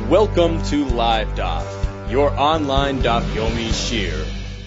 Welcome to Live Daf, your online Daf Yomi Shir.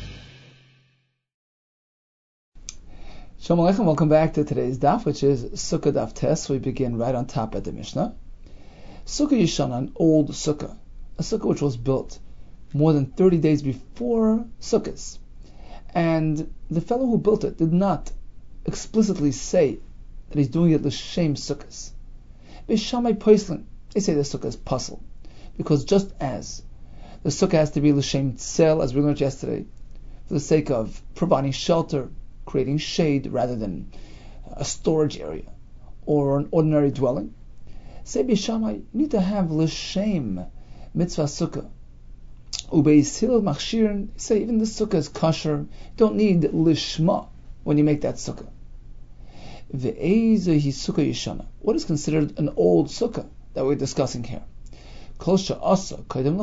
Shalom Aleichem, welcome back to today's Daf, which is Sukkah Daf Tes. We begin right on top at the Mishnah. Sukkah Yishana, an old Sukkah, a Sukkah which was built more than 30 days before Sukkot. And the fellow who built it did not explicitly say that he's doing it l'shem Sukkot. Beishamai Poislin, they say the Sukkah is puzzle. Because just as the Sukkah has to be l'shem tzel, as we learned yesterday, for the sake of providing shelter, creating shade rather than a storage area or an ordinary dwelling, say Beishamai, you need to have l'shem mitzvah Sukkah. Ubeis Hillel machshirin, say even the Sukkah is kosher, you don't need lishma when you make that Sukkah. Ve'ezeh hi Sukkah Yishana, what is considered an old Sukkah that we're discussing here? Which was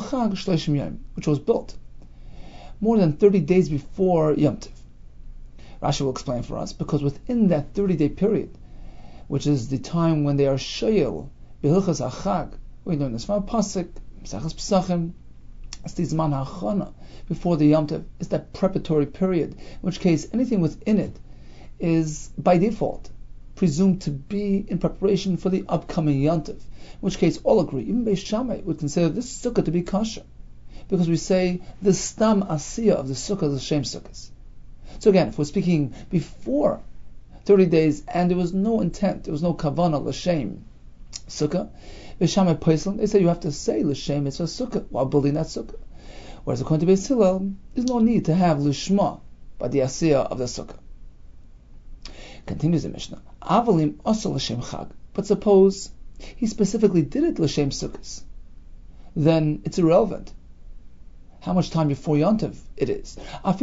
built more than 30 days before Yom Tov. Rashi will explain for us, because within that 30-day period, which is the time when they are shoyel b'hilchas hachag, we learn this from a pasuk, Mesachas Pesachim, it's the zman hachana before the Yom Tov. It's that preparatory period, in which case anything within it is by default presumed to be in preparation for the upcoming Yom Tov. In which case, all agree, even Beis Shammai would consider this sukkah to be kosher, because we say the stam asiyah of the sukkah is the shem sukkahs. So again, if we're speaking before 30 days and there was no intent, there was no kavanah l'shem sukkah, Beis Shammai Poisel, they say you have to say l'shem mitzvah sukkah while building that sukkah. Whereas according to Beis Hillel, there's no need to have l'shma by the asiyah of the sukkah. Continues the Mishnah. Avalim also l'shem chag, but suppose he specifically did it l'shem sukkahs, then it's irrelevant how much time before Yom Tov it is.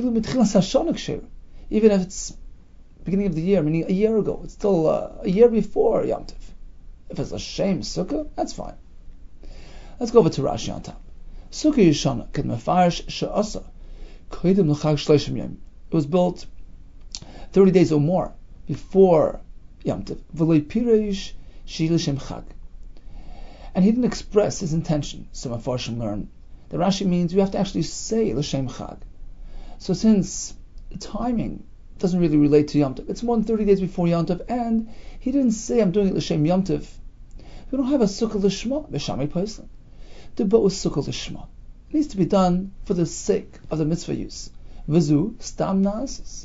Even if it's beginning of the year, meaning a year ago, it's still a year before Yom Tov. If it's l'shem sukkah, that's fine. Let's go over to Rashi on top. Sukkah Yishana ked mefarish she'asa kodim l'chag shloshim yom. It was built 30 days or more before Yom Tov. V'lo pireish she l'shem chag. And he didn't express his intention. Some Mefarshim learn that Rashi means you have to actually say l'shem chag. So since timing doesn't really relate to Yom Tov, it's more than 30 days before Yom Tov, and he didn't say I'm doing it l'shem Yom Tov, we don't have a sukkah l'shma, b'shamay poislan. The boat was sukkah l'shma. It needs to be done for the sake of the mitzvah use. V'zu stam na'asis.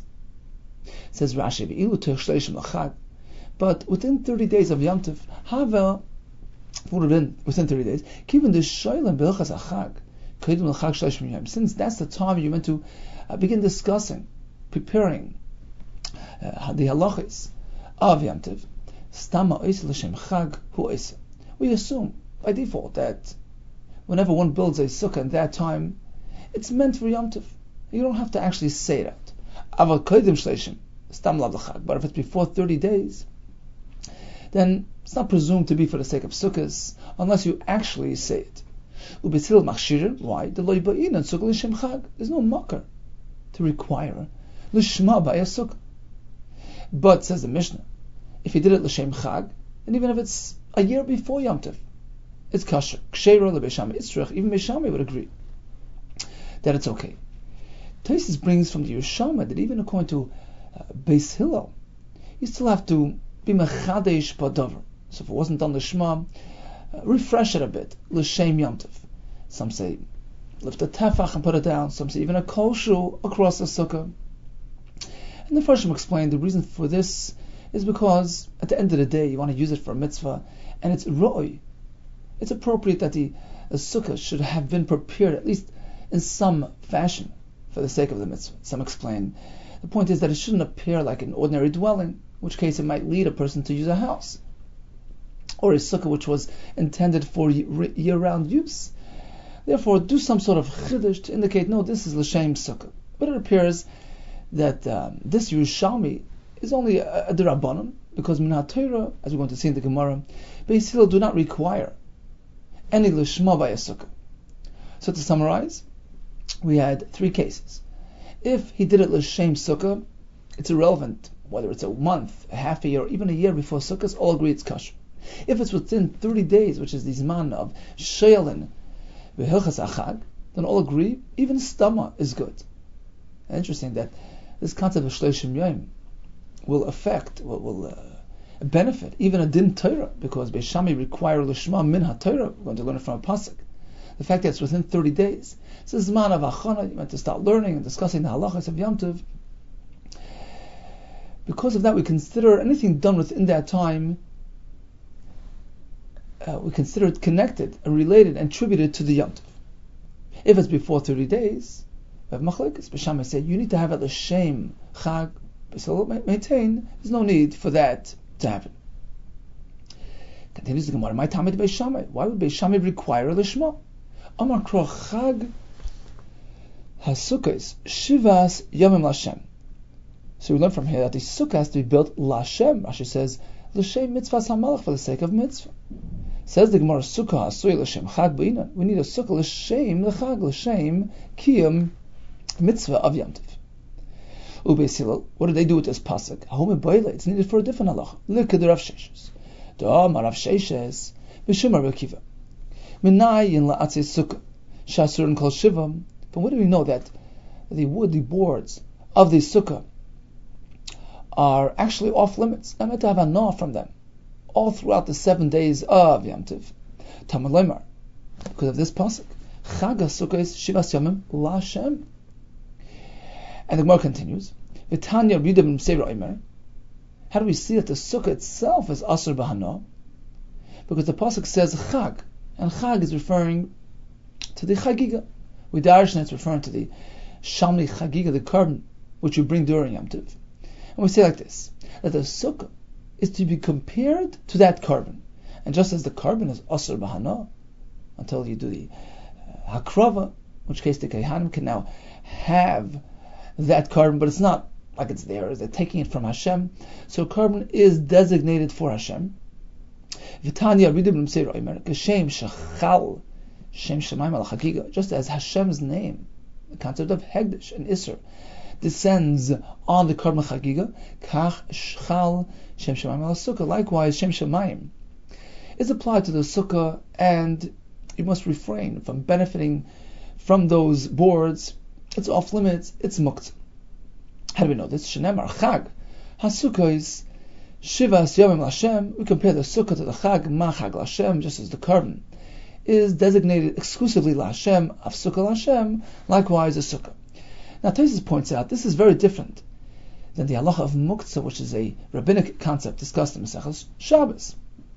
Says Rashi, v'ilu tech shleishim l'chag. But within 30 days of Yom Tov, Havel would have been within 30 days. Keeping the shoylim b'ilchas achag, k'idum l'chag shleishim yom. Since that's the time you meant to begin discussing, preparing the halachis of Yom Tov, stama ois l'shem chag hu ois. We assume by default that whenever one builds a sukkah in that time, it's meant for Yom Tov. You don't have to actually say that. Aval k'idum shleishim stam lav l'chag. But if it's before 30 days, then it's not presumed to be for the sake of sukkahs, unless you actually say it. Ubesil machshirin, why? There's no makar to require l'shma by a sukkah. But, says the Mishnah, if he did it l'shem chag, and even if it's a year before Yom Tov, it's kosher. Ksheira l'beishami itzrich, even Beishami would agree that it's okay. Taisis brings from the Yerushalmi that even according to Beis Hillel, you still have to be mechadesh b'davar. So if it wasn't done l'shma, refresh it a bit, l'shem Yom Tov. Some say lift a tefach and put it down. Some say even a kol shu across the sukkah. And the Farshim explained the reason for this is because at the end of the day you want to use it for a mitzvah, and it's ro'oi. It's appropriate that the sukkah should have been prepared at least in some fashion for the sake of the mitzvah. Some explain the point is that it shouldn't appear like an ordinary dwelling, in which case it might lead a person to use a house, or a sukkah which was intended for year-round use. Therefore, do some sort of chiddush to indicate, no, this is l'shem sukkah. But it appears that this Yerushalmi is only a d'Rabbanan, because min ha'Torah, as we're going to see in the Gemara, Beis Hillel do not require any l'shma by a sukkah. So to summarize, we had three cases. If he did it l'shem sukkah, it's irrelevant whether it's a month, a half a year, or even a year before Sukkot, all agree it's kosher. If it's within 30 days, which is the zman of sheilin v'hilchas achag, then all agree even stama is good. And interesting that this concept of shloshim yom will benefit even a din Torah, because Beis Shammai require lishma min ha-Torah. We're going to learn it from a pasuk. The fact that it's within 30 days. It's a zman of achana. You meant to start learning and discussing the halachas of Yom Tov. Because of that, we consider anything done within that time, we consider it connected and related and attributed to the Yom Tov. If it's before 30 days, we have machlekes. Beis Shammai said you need to have it l'shem chag. So maintain there's no need for that to happen. Continues the Gemara. My tamid Beis Shammai. Why would Beis Shammai require a lishma? Amar kro chag hasukos shivas yomim lashem. So we learn from here that the sukkah has to be built lashem. Rashi says l'shem mitzvahs hamalach, for the sake of mitzvah. Says the Gemara, sukkah asui l'shem chag b'ina. We need a sukkah l'shem l'chag l'shem kiyum mitzvah of Yom Tov. Ubeis Hillel, what do they do with this pasuk? Home boile, it's needed for a different halacha. Look at the Rav Sheshes. Rav Sheshes b'shum Rav Akiva. Minay in la'atzei sukkah shasur and kol shivam. From where do we know that the wood, the boards of the sukkah are actually off limits? Not meant to have a no from them all throughout the 7 days of Yom Tov. Talmud Leimar, because of this pasuk, Chag HaSukkah is Shivas Yomim LaShem. And the Gemara continues, V'tanya Rida ben Seira Omer. How do we see that the sukkah itself is Asur B'Hana? Because the pasuk says Chag, and Chag is referring to the Chagiga. With Darshan, it's referring to the Shamli Chagiga, the carbon which you bring during Yom Tov. And we say like this, that the sukkah is to be compared to that carbon. And just as the carbon is Asur B'Hana, until you do the Hakrava, in which case the Kehanim can now have that carbon, but it's not like it's there. They're taking it from Hashem. So carbon is designated for Hashem. Just as Hashem's name, the concept of Hegdish and Isser, descends on the carbon Chagiga, Kach Shchal Shem Shemayim al Sukkah. Likewise, Shem Shemayim is applied to the Sukkah, and you must refrain from benefiting from those boards. It's off limits, it's muktzah. How do we know this? Shenemar Chag HaSukkah is Shivas Yomim Lashem. We compare the Sukkah to the Chag, Ma Chag Lashem, just as the carbon is designated exclusively Lashem, of Sukkah Lashem, likewise the Sukkah. Now Tosfos points out this is very different than the halacha of muktzah, which is a rabbinic concept discussed in Maseches Shabbos,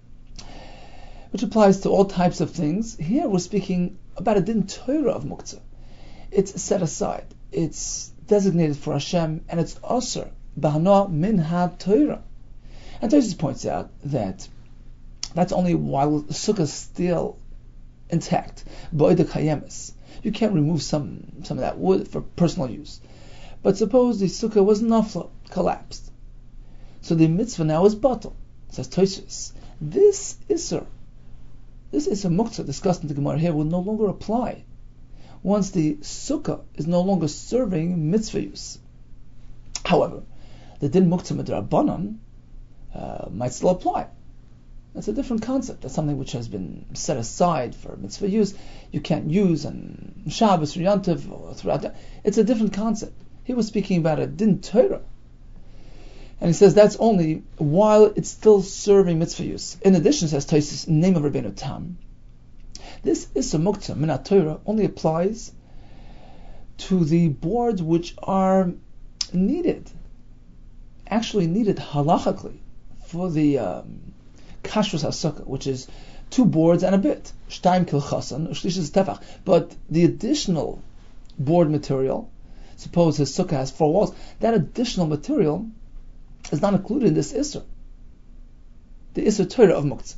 which applies to all types of things. Here we're speaking about a din Torah of muktzah. It's set aside, it's designated for Hashem, and it's asur b'hana min ha-Torah. And Tosfos points out that that's only while the sukkah is still intact. Bo'eda kayemes. You can't remove some of that wood for personal use. But suppose the sukkah was nafla, collapsed. So the mitzvah now is batal. Says Tosfos, this isur muktzah discussed in the Gemara here will no longer apply once the sukkah is no longer serving mitzvah use. However, the din muktzah midrabanan might still apply. That's a different concept. That's something which has been set aside for mitzvah use. You can't use on Shabbos or Yom Tov or throughout that. It's a different concept. He was speaking about a din Torah. And he says that's only while it's still serving mitzvah use. In addition, says Tosfos, name of Rabbeinu Tam, this Isur Muktzah Min HaTorah only applies to the boards which are needed halachically for the kashrus HaSukkah, which is 2 boards and a bit, shtaim kilchasan, ushlish tefach. But the additional board material, suppose his sukkah has 4 walls, that additional material is not included in this Isur, the Isur Torah of Muktzah.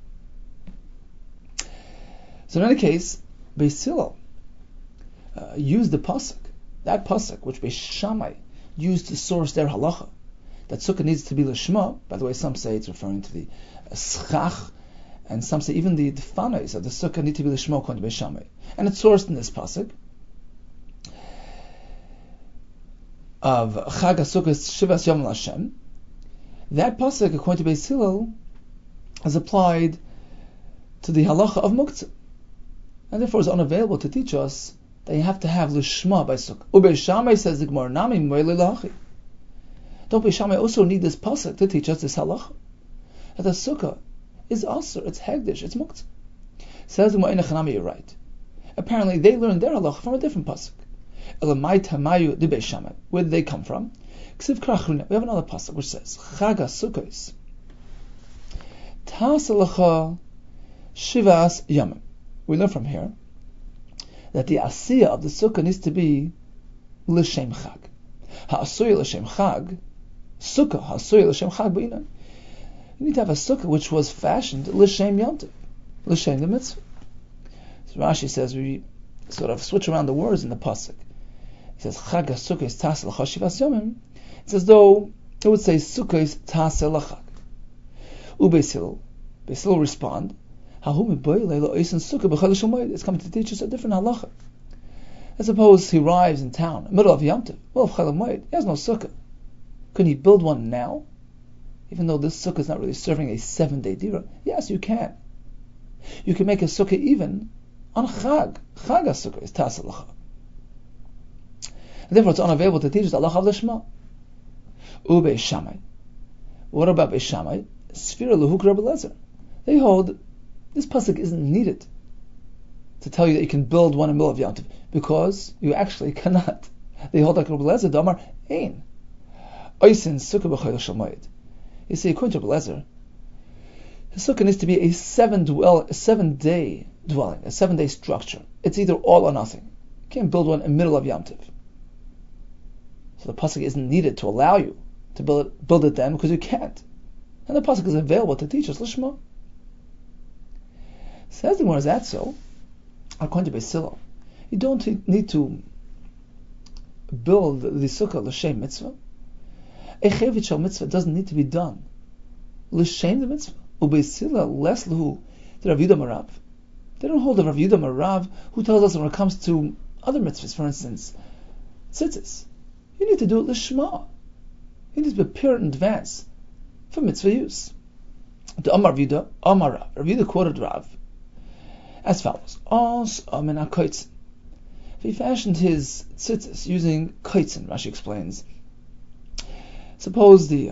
So in any case, Beis Hillel used the pasuk, that pasuk which Beis Shammai used to source their halacha, that sukkah needs to be l'shma. By the way, some say it's referring to the schach, and some say even the fanos of the sukkah need to be l'shma according to Beis Shammai. And it's sourced in this pasuk of Chag HaSukkah Shivas Yom Lashem. That pasuk, according to Beis Hillel, is applied to the halacha of muktzah. and therefore it's unavailable to teach us that you have to have lishma by sukkah. Ubei Shammai, says the Gemara, nami moile lahachi. Don't Ubei Shammai also need this pasuk to teach us this halacha, that the sukkah is asur, it's hegdish, it's muktzah. Says the Gemara, Einachanami, you're right. Apparently they learned their halacha from a different pasuk. Elamai tamayu dibei Shammai. Where did they come from? Ksiv krachruna. We have another pasuk which says Chaga Sukkos Tasalacha Shivas Yamim. We learn from here that the asiyah of the sukkah needs to be l'shem chag. Ha'asuyah l'shem chag, sukkah ha'asuyah l'shem chag b'inan. You need to have a sukkah which was fashioned l'shem yontiv, l'shem the mitzvah. So Rashi says we sort of switch around the words in the pasuk. He says chag ha'sukkah is taseh l'cha shivas yomim. It's as though it would say sukkah is taseh l'chag. U'Beis Hillel respond, it's coming to teach us a different halacha. As suppose he arrives in town, middle of Yom Tov, middle of Chol Hamoed, he has no sukkah. Can he build one now? Even though this sukkah is not really serving a 7-day dira. Yes, you can. You can make a sukkah even on Chag. Chag sukkah is taseh l'cha. Therefore, it's unavailable to teach us halacha of the Shema. Ubei Shammai. What about Beis Shammai? Sfira lehuk Rabbi Lezer. They hold this pasuk isn't needed to tell you that you can build one in the middle of Yom Tov, because you actually cannot. They hold like Rabbi Lezer, Damar Ein. Oisin sukkah b'chol shel moed. You see, according to Rabbi Lezer, the sukkah needs to be a 7-day dwelling, a 7-day structure. It's either all or nothing. You can't build one in the middle of Yom Tov. So the pasuk isn't needed to allow you to build it then, because you can't. And the pasuk is available to teach us Lishma. Says the Gemara, is that so? According to Beis Hillel, you don't need to build the sukkah l'shem mitzvah. A chevit shel mitzvah doesn't need to be done l'shem the mitzvah. Ubeis Hillel less lehu the Rav Yehuda Marav. They don't hold the Rav Yehuda Marav who tells us when it comes to other mitzvahs, for instance, tzitzis. You need to do it l'shma. You need to prepare in advance for mitzvah use. The Amar Rav Yehuda, Amar Rav. Rav Yehuda quoted Rav as follows: he fashioned his tzitzis using kaitzin. Rashi explains. Suppose the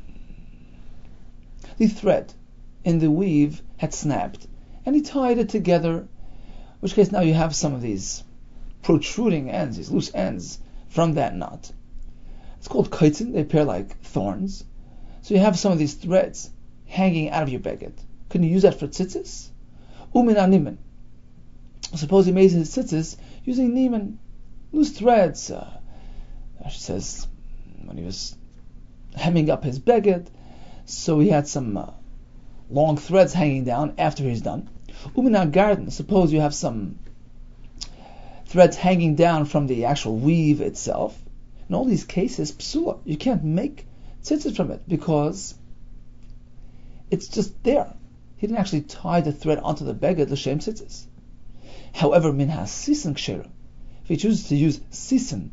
thread in the weave had snapped, and he tied it together. In which case, now you have some of these protruding ends, these loose ends from that knot. It's called kaitzin. They appear like thorns. So you have some of these threads hanging out of your beged. Can you use that for tzitzis? Umin animin. Suppose he made his tzitzis using niman, loose threads. She says when he was hemming up his beged, so he had some long threads hanging down after he's done. Umin garden. Suppose you have some threads hanging down from the actual weave itself. In all these cases, psula, you can't make tzitzis from it because it's just there. He didn't actually tie the thread onto the beged l'shem tzitzis. However, min ha-sisin kshera, if he chooses to use sisin,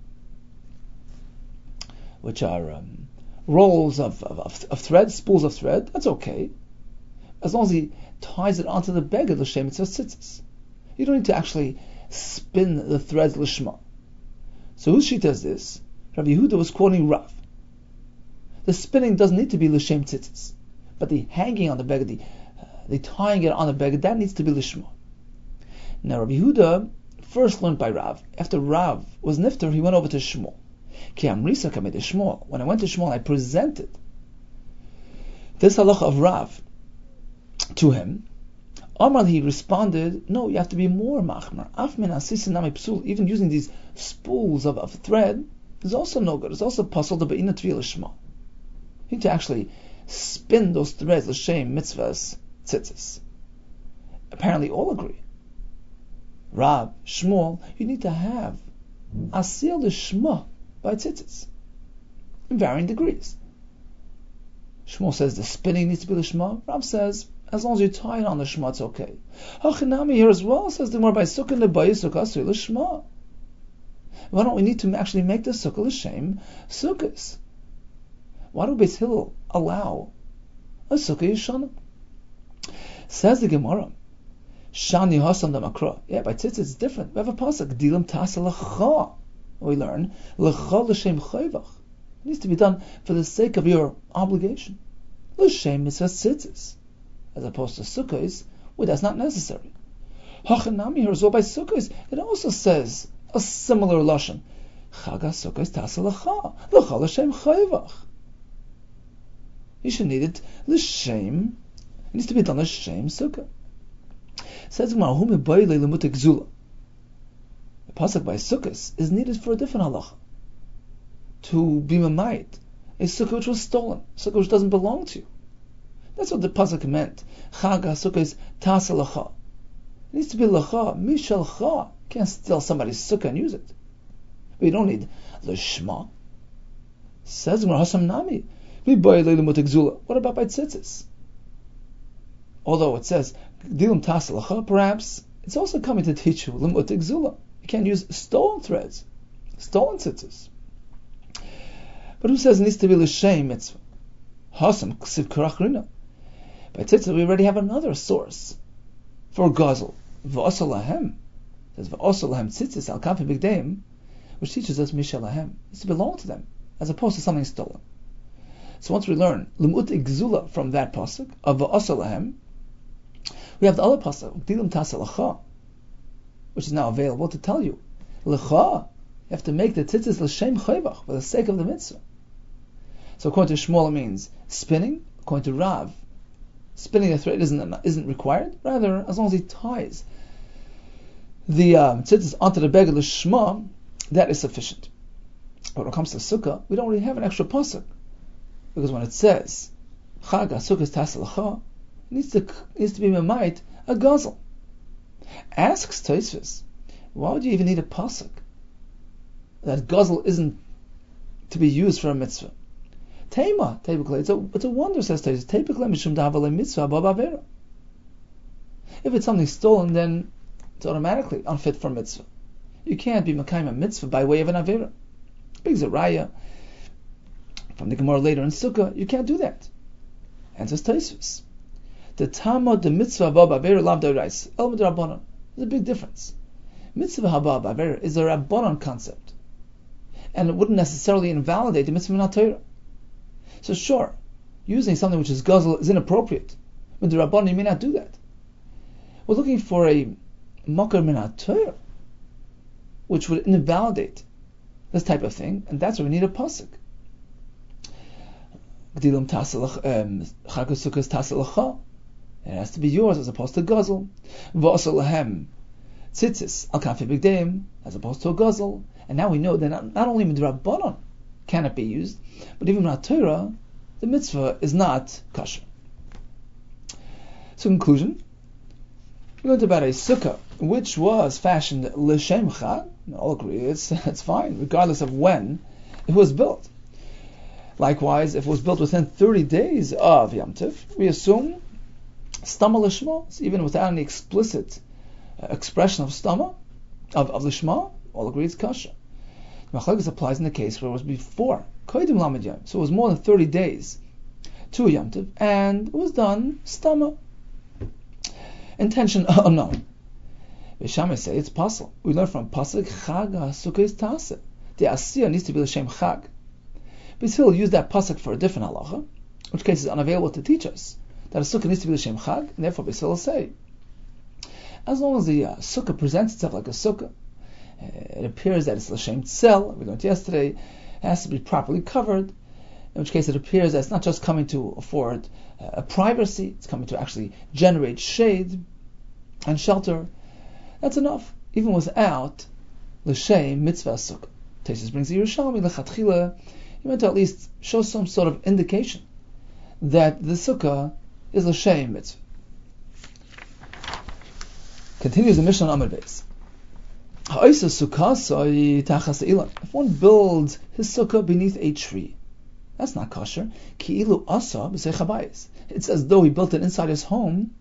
which are rolls of thread, spools of thread, that's okay, as long as he ties it onto the beged l'shem tzitzis. You don't need to actually spin the threads l'shma. So whose shita is this? Rabbi Yehuda was quoting Rav. The spinning doesn't need to be l'shem tzitzis, but the hanging on the beged, the tying it on the beged, that needs to be l'shma. Now Rabbi Yehuda first learned by Rav. After Rav was nifter, he went over to Shmuel. Ki amrisa kamei Shmuel. When I went to Shmuel, I presented this halacha of Rav to him. Amar, he responded, no, you have to be more machmar. Af min asisin nami psul. Even using these spools of thread is also no good. It's also possible to be in a tvil shma. You need to actually spin those threads l'shem mitzvahs tzitzis. Apparently all agree. Rav, Shmuel, you need to have asiyah l'shma by tzitzis in varying degrees. Shmuel says the spinning needs to be l'shma. Rav says as long as you tie it on the shma, it's okay. Hachinami here as well says the more by sukkah nebayis sukkah asiyah l'shma. Why don't we need to actually make the sukkah l'shem sukkahs? Why do Beis Hillel allow a sukkah yishana? Says the Gemara, Shani Hasam Damakra. Yeah, by tzitzis it's different. We have a pasuk, Dilim Tasa L'cha. We learn, L'cha L'shem Chayvach. It needs to be done for the sake of your obligation. L'shem Mitzvah tzitzis. As opposed to sukkahs, where that's not necessary. Hachanami here as well by sukkahs, it also says a similar lashon. Chaga sukkahs Tasa L'cha. L'cha L'shem Chayvach. You should need it L'shem. It needs to be done L'shem sukkah. Says Gemara, the pasuk by sukkahs is needed for a different halacha. To be mamayit, a sukkah which was stolen, a sukkah which doesn't belong to you. That's what the pasuk meant. Chag sukkahs tasa lacha. It needs to be lacha, mishal cha. You can't steal somebody's sukkah and use it. But you don't need l'shma. Says Gemara, hasam nami. What about by tzitzis? Although it says Dilim Tasalacha, perhaps it's also coming to teach you Limut Igzula. You can't use stolen threads, stolen tzitzis. But who says it needs to be L'Shem Mitzvah? Hasam Ksiv Karachrina. By tzitzis we already have another source for Gazel. V'asalahem. It says V'asalahem tzitzis al kafi bigdeim, which teaches us Mishalahem. It's to belong to them, as opposed to something stolen. So once we learn Limut Igzula from that pasuk of V'asalahem, we have the other pasuk, Dilim Tasa L'cha, which is now available to tell you, L'cha, you have to make the tzitzis L'shem Chayvach, for the sake of the mitzvah. So according to Shmuel it means spinning. According to Rav, spinning a thread isn't required. Rather, as long as he ties the tzitzis onto the beged L'shma, that is sufficient. But when it comes to sukkah, we don't really have an extra pasuk, because when it says Chag HaSukkah Tasa L'cha, needs to be mamayit a gazel. Asks Tosfos, why would you even need a pasuk that gazel isn't to be used for a mitzvah? Tema, it's a wonder, says Tosfos. If it's something stolen, then it's automatically unfit for mitzvah. You can't be makayim a mitzvah by way of an avera. Big Zeraya from the Gemara later in Sukkah, you can't do that. And says Tosfos, the Tama, the mitzvah haba b'avera lav d'orais el midrabanan. There's a big difference. Mitzvah haba b'avera is a rabbanon concept, and it wouldn't necessarily invalidate the mitzvah min Torah. So sure, using something which is guzzle is inappropriate. With the rabbanon, you may not do that. We're looking for a makar min Torah, which would invalidate this type of thing, and that's where we need a pasuk. Gdilim Chag HaSukkah Tasa L'cha. It has to be yours as opposed to guzzle. V'asalahem tzitzis al kafi bigdeim as opposed to a guzzle. And now we know that not only midrabanan can it be used, but even in Torah, the mitzvah is not kosher. So conclusion, we learned about a sukkah which was fashioned l'shem chag. All agree it's fine, regardless of when it was built. Likewise, if it was built within 30 days of Yom Tov, we assume Stama Lishma, even without any explicit expression of Stama, of Lishma, all agree it's kosher. Machlokes applies in the case where it was before Kodim Lamed Yom, so it was more than 30 days to Yom Tov, and it was done Stama. Intention unknown. Shammai say it's possible. We learn from pasuk Chag HaSukkah Tasa. The Asiyah needs to be l'shem Chag. But still use that pasuk for a different halacha, which case is unavailable to teach us that a sukkah needs to be l'shem Chag, and therefore we still say, as long as the sukkah presents itself like a sukkah, it appears that it's l'shem tzel, we learned yesterday, it has to be properly covered, in which case it appears that it's not just coming to afford a privacy, it's coming to actually generate shade and shelter. That's enough, even without l'shem mitzvah sukkah. Tosfos brings the Yerushalmi lechatchila. He meant to at least show some sort of indication that the sukkah is l'shem mitzvah. Continues the Mishnah on Amud Beis. If one builds his sukkah beneath a tree, that's not kosher. Ki'ilu asa b'seich habayis. It's as though he built it inside his home,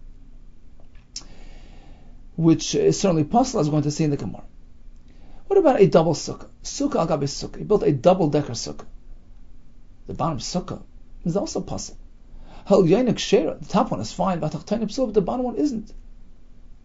which is certainly possible, as we're going to see in the Gemara. What about a double sukkah? Sukkah al gabe sukkah. He built a double-decker sukkah. The bottom sukkah is also possible. The top one is fine, but the bottom one isn't.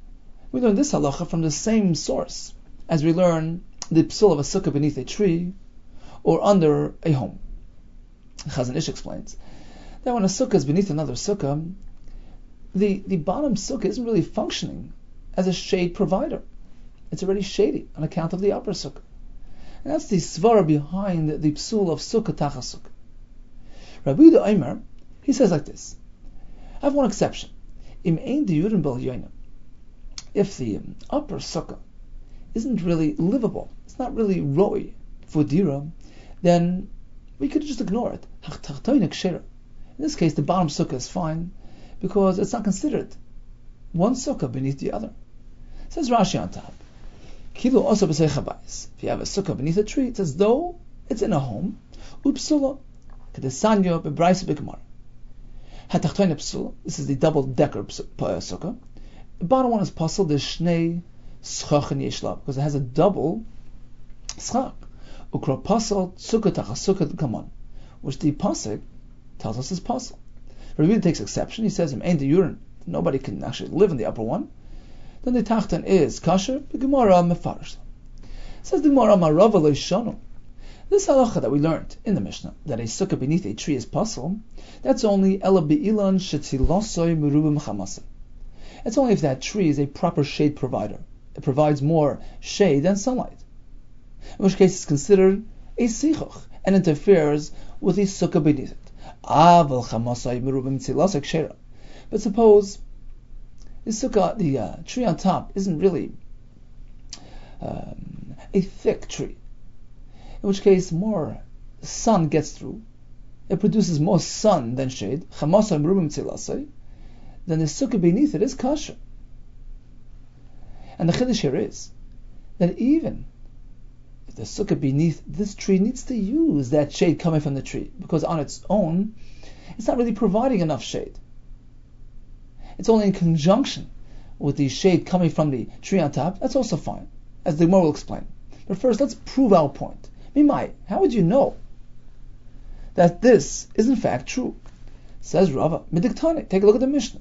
We learn this halacha from the same source as we learn the psul of a sukkah beneath a tree or under a home. Chazon Ish explains that when a sukkah is beneath another sukkah, the bottom sukkah isn't really functioning as a shade provider. It's already shady on account of the upper sukkah. And that's the svara behind the psul of sukkah tachas sukkah. Rabbi Yehuda Omer, he says like this: I have one exception. Im ein diyurim bel yonim. If the upper sukkah isn't really livable, it's not really roi for dira, then we could just ignore it. In this case, the bottom sukkah is fine because it's not considered one sukkah beneath the other. Says Rashi on top, Kilu also b'sei chabayis. If you have a sukkah beneath a tree, it's as though it's in a home. Upsula, kedesanyo bebraisa b'gemara. Hatachtoin psula. This is the double-decker sukkah. The bottom one is pasal the shnei schach and yeshla because it has a double schach. Ukra pasal sukkah tachas sukkah kaman, which the pasuk tells us is pasal. Rabbi takes exception. He says, "Im ein diyurin." Nobody can actually live in the upper one. Then the tachton is kasher. The Gemara mefarish. Says the Gemara Marava leishanu. This halacha that we learned in the Mishnah that a sukkah beneath a tree is pasal, that's only ela be'ilan shetzilosoi merubim chamasai. It's only if that tree is a proper shade provider. It provides more shade than sunlight. In which case it's considered a sichuch and interferes with the sukkah beneath it. Aval chamasai merubim tzilasek shera. But suppose the sukkah, the tree on top, isn't really a thick tree. In which case more sun gets through. It produces more sun than shade. Chamasai merubim tzilasek. Then the sukkah beneath it is kosher. And the chiddush here is that even if the sukkah beneath this tree needs to use that shade coming from the tree, because on its own, it's not really providing enough shade. It's only in conjunction with the shade coming from the tree on top, that's also fine, as the Gemara will explain. But first, let's prove our point. Mimai, how would you know that this is in fact true? Says Rava, Midiktani, take a look at the Mishnah.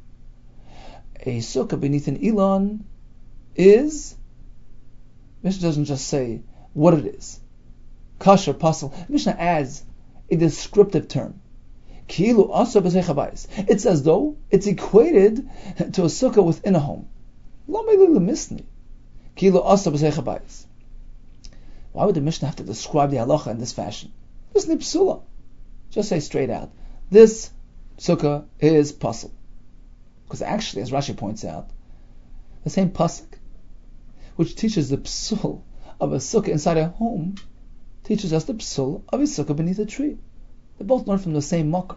A sukkah beneath an ilan is, Mishnah doesn't just say what it is. Kasher, pasal. Mishnah adds a descriptive term. Kilu asa b'sei chabayis. It's as though it's equated to a sukkah within a home. Lo meili lemisni. Kilu asa b'sei chabayis. Why would the Mishnah have to describe the halacha in this fashion? This is psula. Just say straight out, this sukkah is pasal. Because actually, as Rashi points out, the same pasuk, which teaches the psul of a sukkah inside a home, teaches us the psul of a sukkah beneath a tree. They both learn from the same makkah.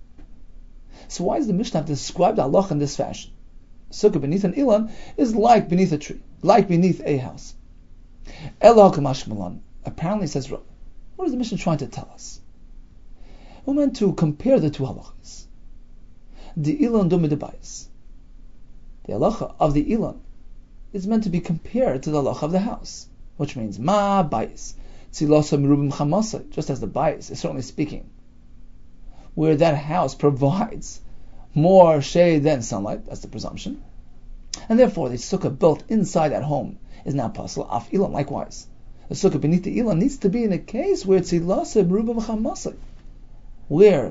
So why does the Mishnah have to describe the halacha in this fashion? Sukkah beneath an ilan is like beneath a tree, like beneath a house. Ela kamash malan. Apparently, says Rav, what is the Mishnah trying to tell us? We're meant to compare the two halachas. The ilan dumidabayis. The halacha of the ilan is meant to be compared to the halacha of the house, which means ma bayis tzilasa merubim chamasai, just as the bayis is certainly speaking, where that house provides more shade than sunlight. That's the presumption, and therefore the sukkah built inside that home is now pasal. Af ilan likewise, the sukkah beneath the ilan needs to be in a case where tzilasa merubim chamasai, where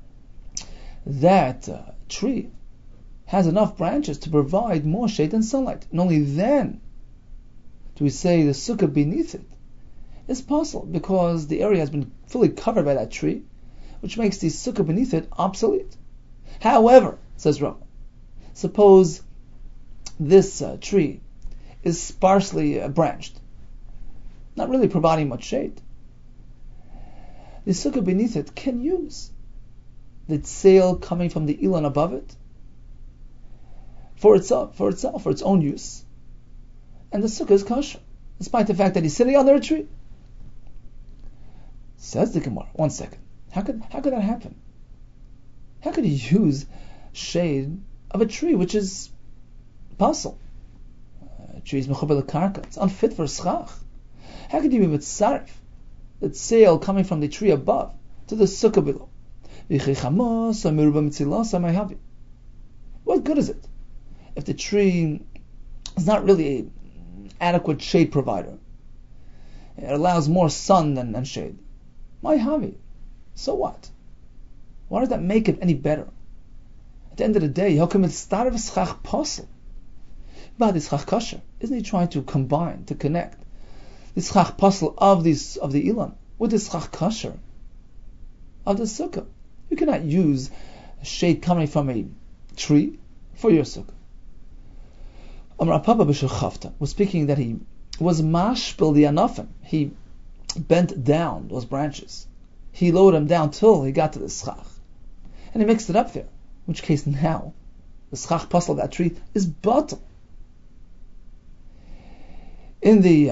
that tree has enough branches to provide more shade than sunlight. And only then do we say the sukkah beneath it is possible, because the area has been fully covered by that tree, which makes the sukkah beneath it obsolete. However, says Rav, suppose this tree is sparsely branched, not really providing much shade. The sukkah beneath it can use the sail coming from the ilan above it for itself, for its own use, and the sukkah is kosher, despite the fact that he's sitting under a tree. Says the Gemara, 1 second. How could that happen? How could he use shade of a tree which is pasal? A tree is mechuber lekarka. It's unfit for schach. How could he be mitzaref that sail coming from the tree above to the sukkah below? What good is it if the tree is not really an adequate shade provider. It allows more sun than shade. My havi. So what? Why does that make it any better? At the end of the day, how come it's started with schach posel? But it's schach kosher. Isn't he trying to combine, to connect the schach posel of the ilan with the schach kosher of the sukkah? You cannot use a shade coming from a tree for your sukkah. Amar Papa B'Shel Chavta was speaking that he was mashpil the anafim. He bent down those branches. He lowered them down till he got to the schach. And he mixed it up there. In which case now, the schach pasal of that tree is batal. In the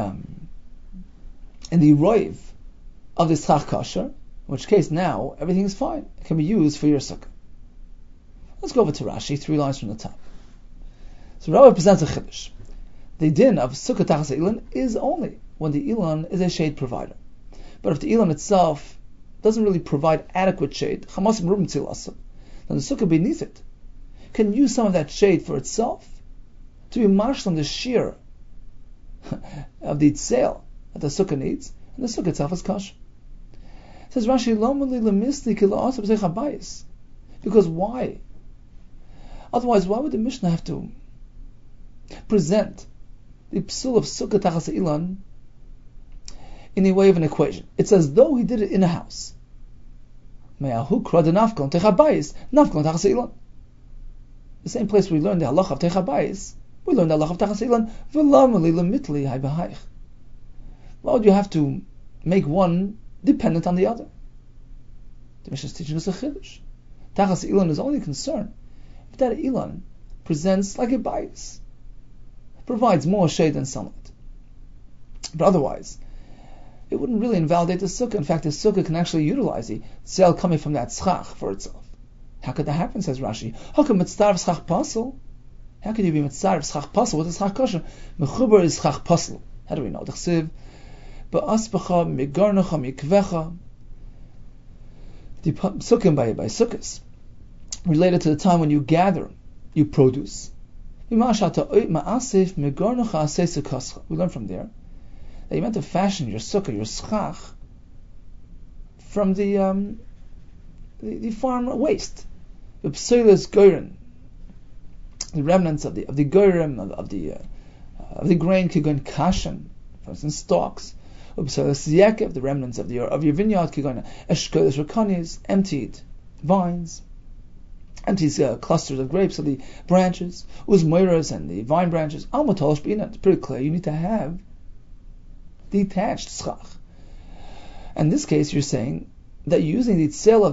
roiv of the schach kosher, in which case now everything is fine. It can be used for your sukkah. Let's go over to Rashi, 3 lines from the top. So Rabbi presents a chiddush. The din of sukkah tachas ilan is only when the ilan is a shade provider. But if the ilan itself doesn't really provide adequate shade, then the sukkah beneath it can use some of that shade for itself to be marshal on the shear of the tzeil that the sukkah needs, and the sukkah itself is kosher. Says Rashi, because why? Otherwise, why would the Mishnah have to present the psul of sukkah tachas ilan in a way of an equation? It's as though he did it in a house. The same place we learned the halach of techabayis, we learned the halach of tachas ilan. Why would you have to make one dependent on the other? The Mishnah is teaching us a chiddush. Tachas ilan is only concerned if that ilan presents like a bias, provides more shade than sunlight. But otherwise, it wouldn't really invalidate the sukkah. In fact, the sukkah can actually utilize the tzel coming from that schach for itself. How could that happen, says Rashi? How could mitzvah schach pasel? How could you be mitzvah schach pasel with a schach kosher? Mechuber is schach pasel. How do we know? The chsiv, ba'aspecha, migarnecha, mikvecha. The sukkim by sukkahs related to the time when you gather, you produce. We learn from there that you meant to fashion your sukkah, your schach, from the farm waste. The pseilas goyim, the remnants of the goyim of the grain kigon kashan, for instance, stalks. The remnants of your vineyard kigon eshkodesh rakanis, emptied vines, empties clusters of grapes, of the branches, uzmoiras and the vine branches. Almatolosh b'ina. It's pretty clear. You need to have detached schach. In this case, you're saying that you're using the tzel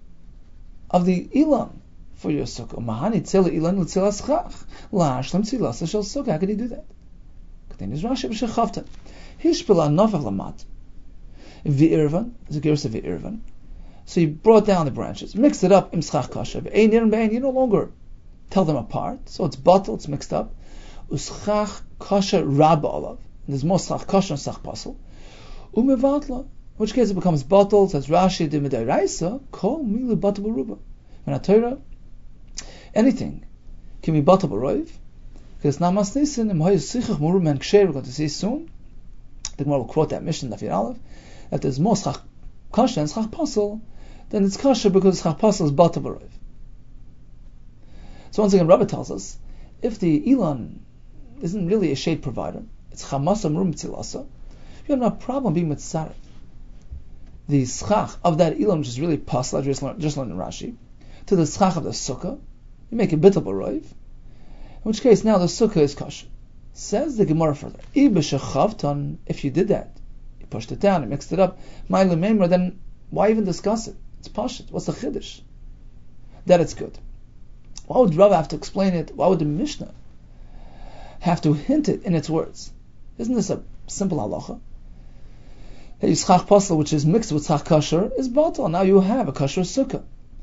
of the ilan for your sukkah. Mahani tzel ilan l'tzel schach la'ashlam tzilasa shel sukkah. How can you do that? Continues Rashi b'shechavta. Hishpila nofav lamat v'irvan. There's a gerus of v'irvan. So you brought down the branches, mixed it up, im schach kasha. You no longer tell them apart, so it's bottled, it's mixed up. Uschach kasha rabba olav. There's more schach kasha and schach pasel. Umevatla, in which case it becomes bottled, says Rashi, de midayraisa, kol milu batal b'ruba. When a Torah, anything can be batal b'roiv, because namas nisin, im hoyes sichach murum and ksher, we're going to see soon. The Gemara will quote that mission, Daf Yud Aleph, that there's more schach kasha and schach pasel, then it's kasha because schach pasel is batal b'roiv. So once again, Rabbi tells us, if the ilan isn't really a shade provider, it's chamasa murum tzilasa, you have no problem being mitzaref the schach of that ilan, which is really pasel, just learned in Rashi, to the schach of the sukkah. You make a bit of a roiv, in which case now the sukkah is kasha. Says the Gemara further, if you did that, you pushed it down, you mixed it up, then why even discuss it? It's pashut. What's the chiddush? That it's good. Why would Rav have to explain it? Why would the Mishnah have to hint it in its words? Isn't this a simple halacha? That schach pasel, which is mixed with schach kasher, is batal. Now you have a kasher sukkah.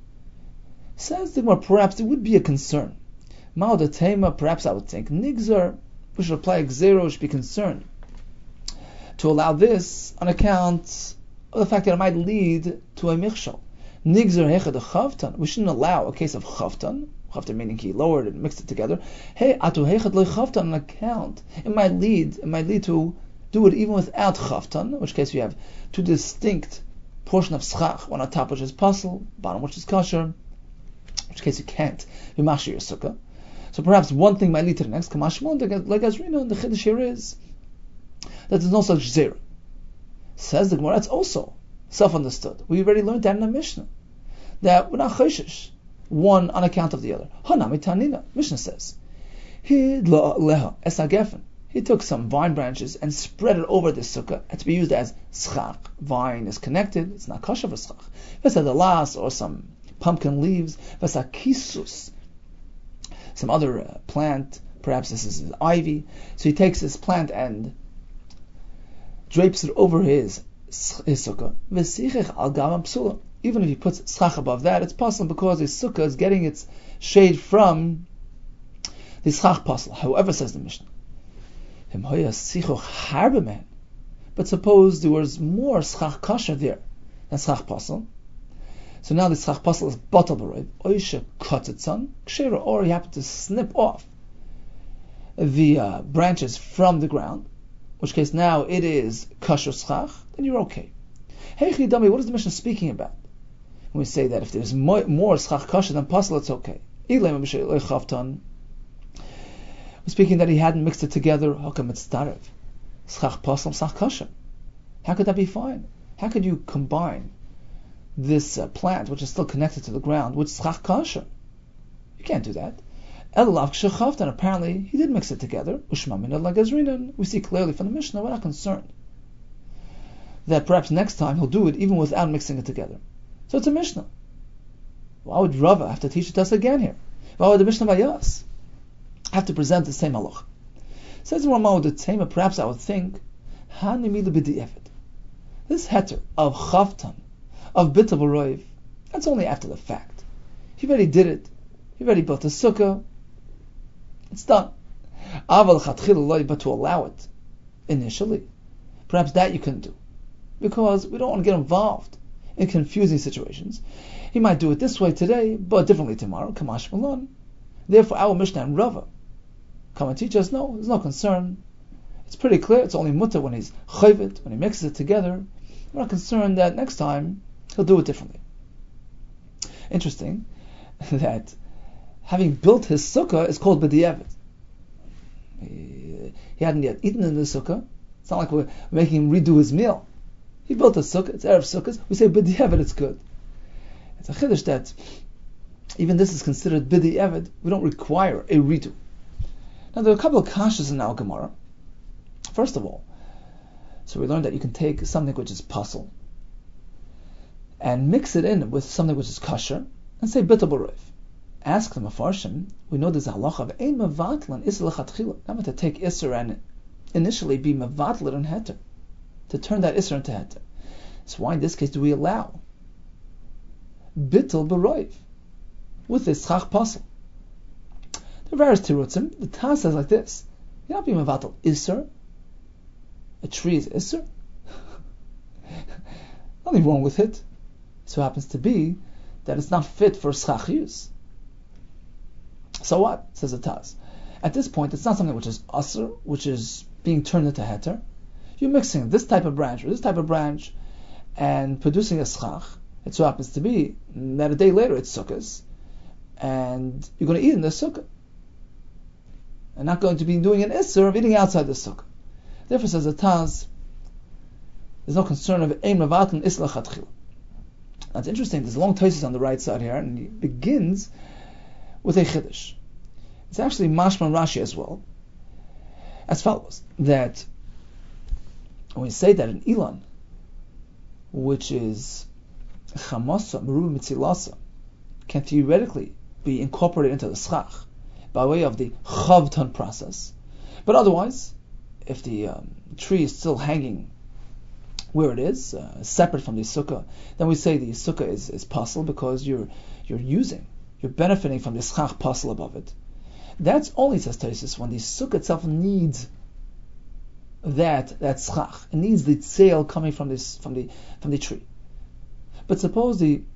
Says the Gemara, perhaps it would be a concern. Ma'od tema, perhaps I would think nigzar. We should apply gzero. Should be concerned to allow this on account of the fact that it might lead to a michshal. Nigzar hechad chavtan. We shouldn't allow a case of chavtan. Chavtan meaning he lowered and mixed it together. Hey, atu hechad lo chavtan, an account. It might lead to do it even without chavtan, in which case you have two distinct portion of schach, one on top which is pasul, bottom which is kosher, in which case you can't be mashir your sukkah. So perhaps one thing might lead to the next. Kamashmon, like Azrina, the chiddush here is that there's no such zera. Says the Gemara, it's also self-understood. We already learned that in the Mishnah, that we're not choshesh, one on account of the other. Hanami Tanina, Mishnah says, he took some vine branches and spread it over the sukkah to be used as schach. Vine is connected, it's not kosher for schach. Vesa delas, or some pumpkin leaves. Vesa kisus, some other plant, perhaps this is ivy. So he takes this plant and drapes it over his sukkah. Even if he puts schach above that, it's possible because his sukkah is getting its shade from the schach pasul. However, says the Mishnah, but suppose there was more schach kosher there than schach pasul. So now the schach pasul is batal b'roiv. Oisha kotzetzon kshera, or he happened to snip off the branches from the ground, in which case now it is kosher schach, then you're okay. Heichi dami, what is the Mishnah speaking about when we say that if there's more schach kosher than pasul, it's okay? We're speaking that he hadn't mixed it together. How come it's tarev? Schach pasul, schach kosher. How could that be fine? How could you combine this plant, which is still connected to the ground, with schach kosher? You can't do that. And apparently he did mix it together. We see clearly from the Mishnah, we're not concerned that perhaps next time he'll do it even without mixing it together. So it's a Mishnah. Why would Rava have to teach it to us again here? Why would the Mishnah by us have to present the same halach? Says the Ramah with the Tema, perhaps I would think, this heter of chavtan, of bitul b'roiv, that's only after the fact. He already did it. He already built a sukkah. It's done. But to allow it initially, perhaps that you couldn't do, because we don't want to get involved in confusing situations. He might do it this way today, but differently tomorrow. Kamash Malon. Therefore, our Mishnah and Rava come and teach us, no, there's no concern. It's pretty clear. It's only mutter when he's chayvit, when he mixes it together. We're not concerned that next time he'll do it differently. Interesting that having built his sukkah is called b'di'evet. He hadn't yet eaten in the sukkah. It's not like we're making him redo his meal. He built a sukkah, it's Erev Sukkahs, we say b'di'evet, it's good. It's a chiddush that even this is considered b'di'evet, we don't require a redo. Now there are a couple of kashas in our Gemara. First of all, so we learned that you can take something which is pasul and mix it in with something which is kosher and say bitul b'roiv. Ask the Mefarshim, we know there's a halacha of ein mevatlan isser lechatchila. Not to take isser and initially be mevatlan and heter, to turn that isser into heter. So why in this case do we allow bitul b'roiv with this schach pasul? There are various tirutzim. The Taz says like this: you're not being mevatal isser. A tree is isser. Nothing wrong with it. So happens to be that it's not fit for schach use. So what? Says the Taz. At this point, it's not something which is asr, which is being turned into heter. You're mixing this type of branch with this type of branch and producing a schach. It so happens to be that a day later it's sukkahs, and you're going to eat in the sukkah, and not going to be doing an isser of eating outside the sukkah. Therefore, says the Taz, there's no concern of ein mevatlan isser lechatchila. That's interesting. There's a long Tosfos on the right side here, and he begins with a chiddush. It's actually Mashman Rashi as well, as follows: that when we say that an ilan, which is chamasa meruba mitzilasa, can theoretically be incorporated into the schach by way of the chavtan process, but otherwise, if the tree is still hanging where it is, separate from the sukkah, then we say the sukkah is pasul because you're benefiting from the schach pasul above it. That's only, says Tosfos, when the sukkah itself needs that schach. It needs the tzeil coming from the tree. But suppose the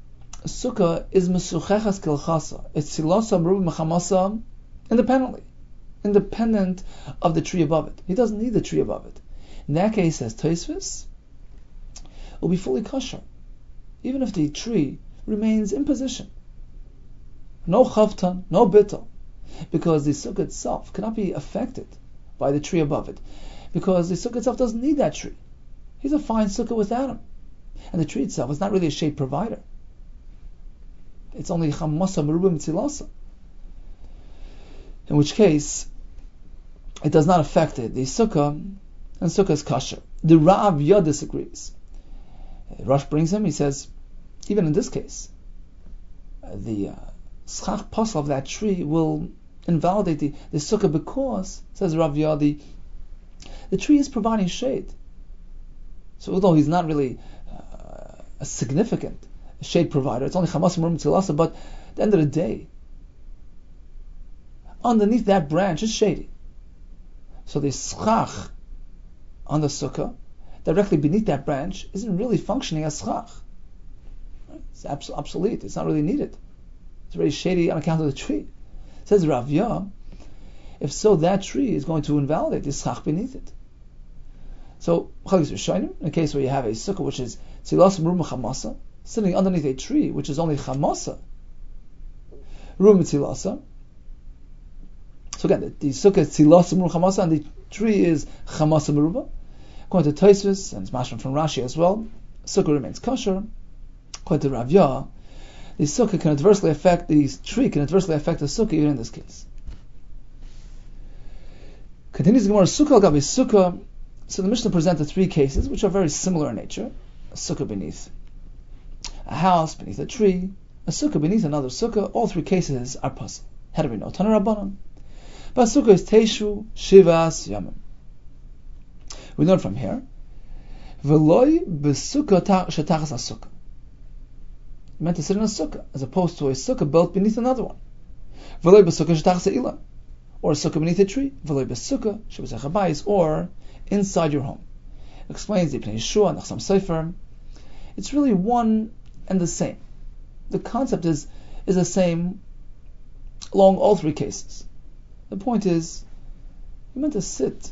sukkah is mesuchechas kilchasa. It's tzilosa merubah mechamasa independent of the tree above it. He doesn't need the tree above it. In that case, says Tosfos, it will be fully kosher, even if the tree remains in position. No chavtan, no bittul, because the sukkah itself cannot be affected by the tree above it, because the sukkah itself doesn't need that tree. He's a fine sukkah without him. And the tree itself is not really a shade provider. It's only chamasa merubah mitzilasa. In which case, it does not affect it. The sukkah, and sukkah is kosher. The Rav Yah disagrees. Rosh brings him, he says, even in this case, the schach pasal of that tree will invalidate the sukkah because, says Rav Yah, the tree is providing shade. So although he's not really a significant shade provider, it's only chamas merubah mitzilasa, but at the end of the day, underneath that branch is shady. So the schach on the sukkah, directly beneath that branch, isn't really functioning as schach. It's obsolete. It's not really needed. It's very shady on account of the tree. Says Rav Yah, if so, that tree is going to invalidate the schach beneath it. So, in a case where you have a sukkah which is tzilas merubah chamasa, sitting underneath a tree which is only chamasa, merubah mitzilasa. So again, the sukkah is tzilas merubah chamasa and the tree is chamasa merubah. According to Tosfos, and it's mashma from Rashi as well, sukkah remains kosher. According to Rav Yah, the sukkah can adversely affect, the tree can adversely affect the sukkah even in this case. Continues the Gemara, sukkah al gabi sukkah. So the Mishnah presented three cases which are very similar in nature. A sukkah beneath a house, beneath a tree, a sukkah beneath another sukkah. All three cases are possible. How do we know? Tana Rabbanan. But sukkah is Teishu Shivas Yamim. We learn from here, V'loi b'sukkah shetachas ha-sukkah. You meant to sit in a sukkah, as opposed to a sukkah built beneath another one. V'loi b'sukkah shetachas ha-ilah. Or a sukkah beneath a tree. V'loi b'sukkah shebasech habayis. Or inside your home. It explains the Pnei Yeshua and the Chassam Sofer. It's really one and the same. The concept is the same along all three cases. The point is, you meant to sit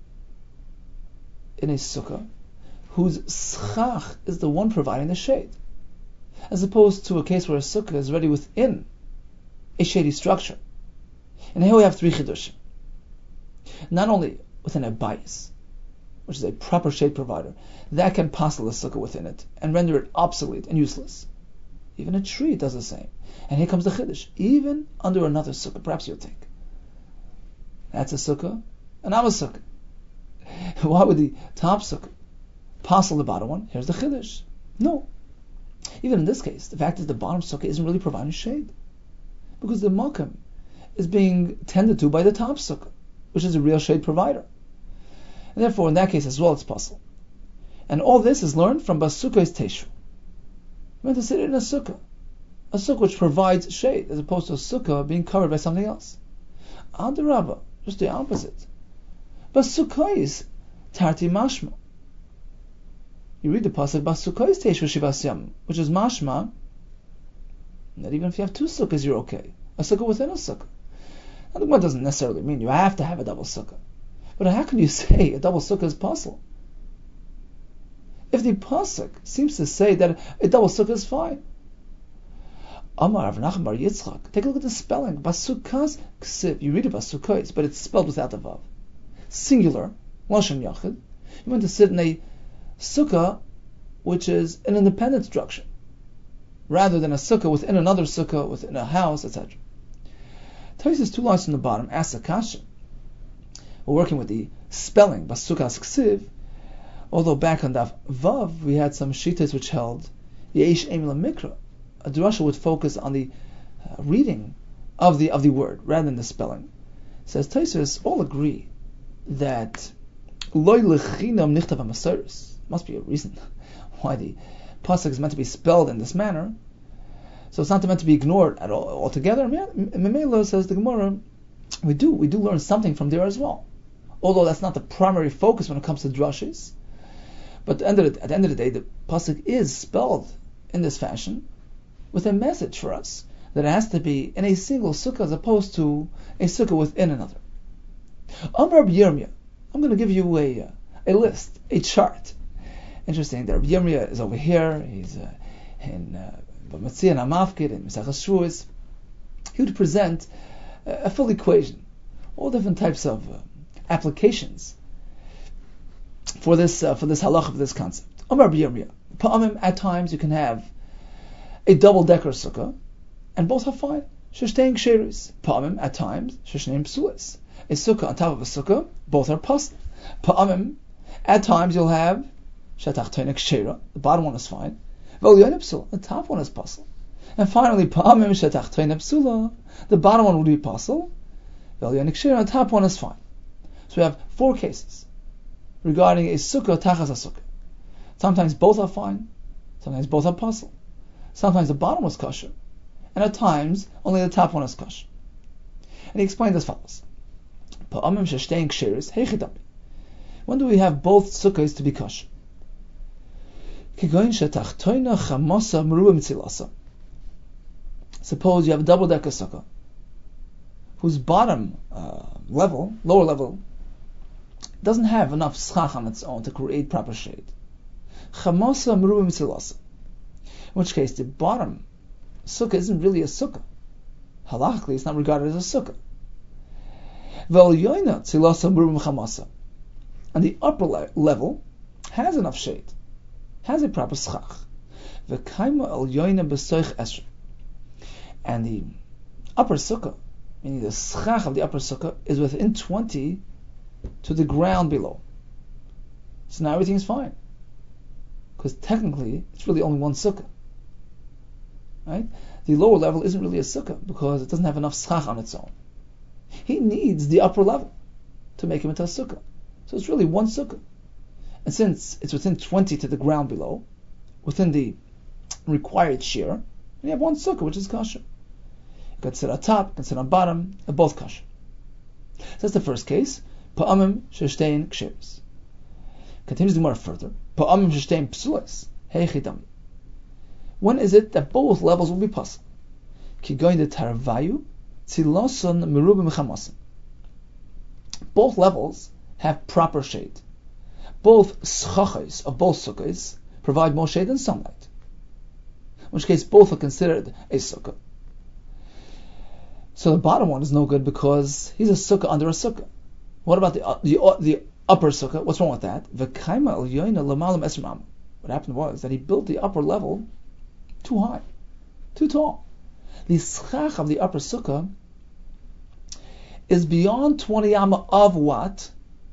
in a sukkah whose schach is the one providing the shade, as opposed to a case where a sukkah is already within a shady structure. And here we have three chidushim. Not only within a bayis, which is a proper shade provider, that can passel a sukkah within it and render it obsolete and useless. Even a tree does the same. And here comes the chiddush. Even under another sukkah, perhaps you'll think, that's a sukkah, and I'm a sukkah. Why would the top sukkah passel the bottom one? Here's the chiddush. No. Even in this case, the fact is the bottom sukkah isn't really providing shade, because the makam is being tended to by the top sukkah, which is a real shade provider. And therefore, in that case as well, it's possible. And all this is learned from Basukkah is Teishu. You meant to sit in a sukkah which provides shade, as opposed to a sukkah being covered by something else. Adarabba, just the opposite. Basukkah is Tarti Mashma. You read the pasuk, Basukkah is Teishu Shivas Yam, which is Mashma, that even if you have two sukkahs, you're okay. A sukkah within a sukkah. Now, the one doesn't necessarily mean you have to have a double sukkah. But how can you say a double sukkah is possible? If the pasuk seems to say that a double sukkah is fine. Amar Rav Nachman bar Yitzchak. Take a look at the spelling. Basukkahs ksiv. You read it Basukkahs, but it's spelled without the vav. Singular, lashon yachid. You want to sit in a sukkah which is an independent structure, rather than a sukkah within another sukkah, within a house, etc. Tosfos 2 lines from the bottom asks a kasha. We're working with the spelling, Basukkahs ksiv, although back on Daf Vav we had some shitas which held Yesh Eim Mikra. A drasha would focus on the reading of the word rather than the spelling. Says Tosfos, all agree that Loi Lechinam Nichtav HaMasoros. Must be a reason why the pasuk is meant to be spelled in this manner. So it's not meant to be ignored at all altogether. Memela, says the Gemara, we do learn something from there as well. Although that's not the primary focus when it comes to drashis. But at the end of the day, the pasuk is spelled in this fashion, with a message for us that it has to be in a single sukkah as opposed to a sukkah within another. Amar Rabbi Yirmiyah, I'm going to give you a list, a chart. Interesting that Rabbi Yirmiyah is over here, he's in Matzia and Amavkid and Mesachas Shavuos. He would present a full equation, all different types of applications for this halacha, for this concept. Amar Rabbi Yirmiyah, Pa'amim, at times you can have a double-decker sukkah, and both are fine. Sheshtein ksheris. Pa'amim, at times, sheshneim psulis. A sukkah on top of a sukkah, both are pasl. Pa'amim, at times you'll have shetachtoina kshera, the bottom one is fine. V'olyoina psula, the top one is pasl. And finally, pa'amim shetachtoina psula, the bottom one will be pasl. V'olyoina kshera, the top one is fine. So we have 4 cases regarding a sukkah tachas a sukkah. Sometimes both are fine, sometimes both are pasl. Sometimes the bottom was kosher, and at times only the top one is kosher. And he explained as follows: Pa'amim sheshtein ksheris heichidami. When do we have both sukkahs to be kosher? Kigoin shetachtoina chamosa meruba mitzilasa. Suppose you have a double-decker sukkah whose bottom level, lower level, doesn't have enough schach on its own to create proper shade. Chamosa meruba mitzilasa. In which case, the bottom sukkah isn't really a sukkah. Halachically, it's not regarded as a sukkah. V'olyoina tzilasa meruba chamasa. And the upper level has enough shade, has a proper schach. V'kaima elyoina b'soich esrei. And the upper sukkah, meaning the schach of the upper sukkah, is within 20 to the ground below. So now everything's fine, because technically it's really only one sukkah. Right? The lower level isn't really a sukkah because it doesn't have enough schach on its own. He needs the upper level to make him into a sukkah. So it's really one sukkah. And since it's within 20 to the ground below, within the required shear, you have one sukkah which is kosher. You can sit on top, you can sit on bottom, they're both kosher. So that's the first case. Pa'amim sheshtein ksheris. Continues the Gemara further. Pa'amim sheshtein psulas heichidami. When is it that both levels will be possible? Ki goin de tarvayu tziloson meruba mechamasim. Both levels have proper shade. Both schachos of both sukkahs provide more shade than sunlight. In which case, both are considered a sukkah. So the bottom one is no good because he's a sukkah under a sukkah. What about the upper sukkah? What's wrong with that? V'kaima elyoina l'malam esrim am. What happened was that he built the upper level too high, too tall. The schach of the upper sukkah is beyond 20 amma of what?